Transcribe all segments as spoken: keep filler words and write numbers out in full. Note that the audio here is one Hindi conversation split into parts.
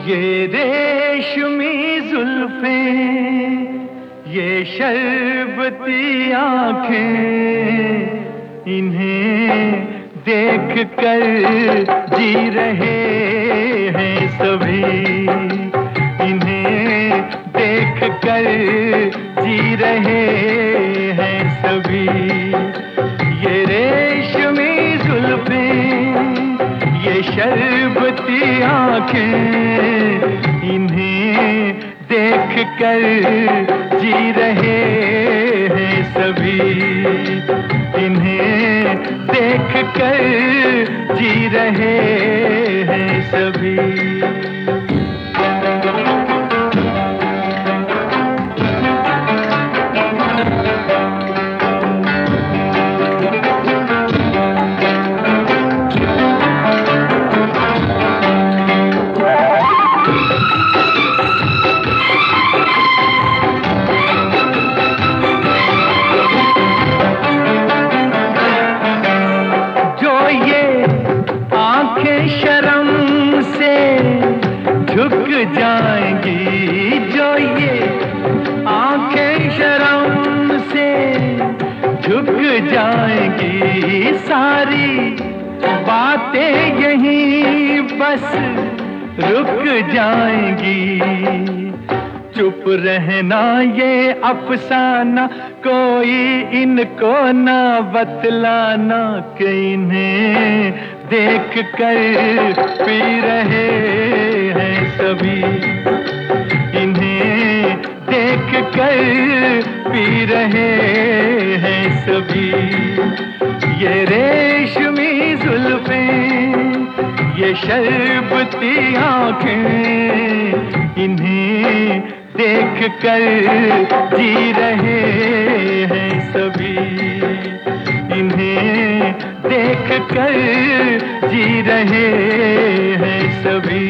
ये रेशमी जुल्फें, ये शरबती आँखें, इन्हें देख कर जी रहे हैं सभी। इन्हें देख कर जी रहे हैं सभी। ये रेशमी जुल्फें, ये शरबती आँखें, इन्हें देख कर जी रहे हैं सभी। इन्हें देख कर जी रहे हैं सभी। शर्म से झुक जाएंगी, जो ये आंखें शर्म से झुक जाएंगी, सारी बातें यहीं बस रुक जाएंगी। चुप रहना ये अफसाना, कोई इनको ना बतलाना, कि इन्हें देख कर पी रहे हैं सभी। इन्हें देख कर पी रहे हैं सभी। ये रेशमी जुल्फें, ये शरबती आँखें, इन्हें देख कर जी रहे हैं सभी। इन्हें देख कर जी रहे हैं सभी।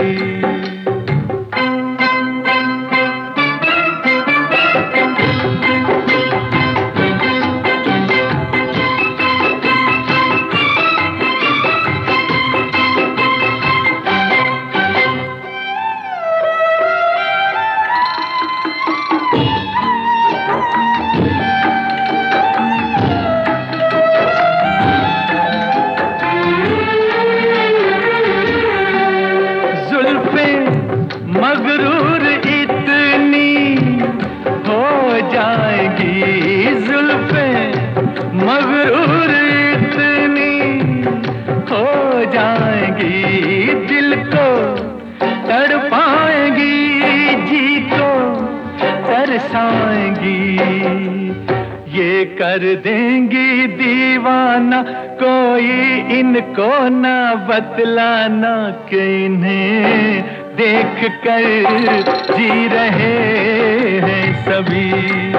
मगरूर इतनी हो जाएगी, जुल्फें मगरूर इतनी हो जाएंगी, दिल को तड़पाएंगी, जी को तरसाएंगी। ये कर देंगी दीवाना, कोई इनको ना बतलाना, कि इन्हें देख कर जी रहे हैं सभी।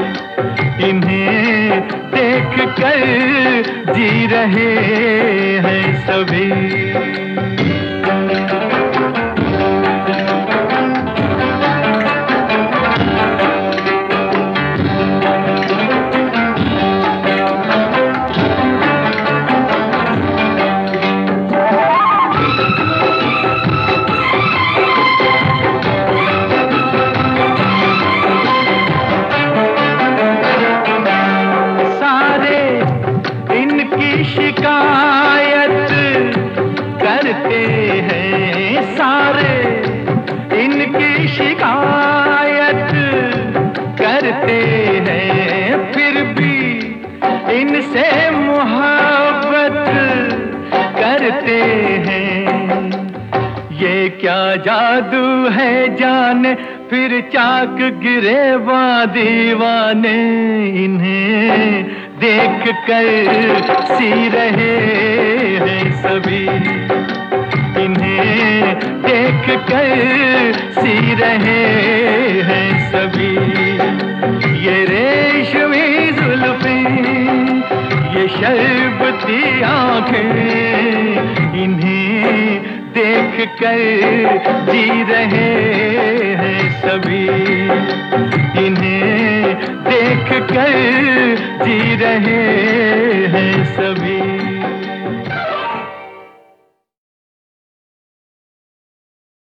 इन्हें देख कर जी रहे हैं सभी। शिकायत करते हैं सारे, इनकी शिकायत करते हैं, फिर भी इनसे मोहब्बत करते हैं। ये क्या जादू है जाने, फिर चाक गिरे वा दीवाने, इन्हें देख कर सी रहे हैं सभी। इन्हें देख कर सी रहे हैं सभी। ये रेशमी जुल्फें, ये शरबती आँखें, इन्हें देख कर जी रहे हैं सभी। इन्हें देख कर जी रहे हैं सभी।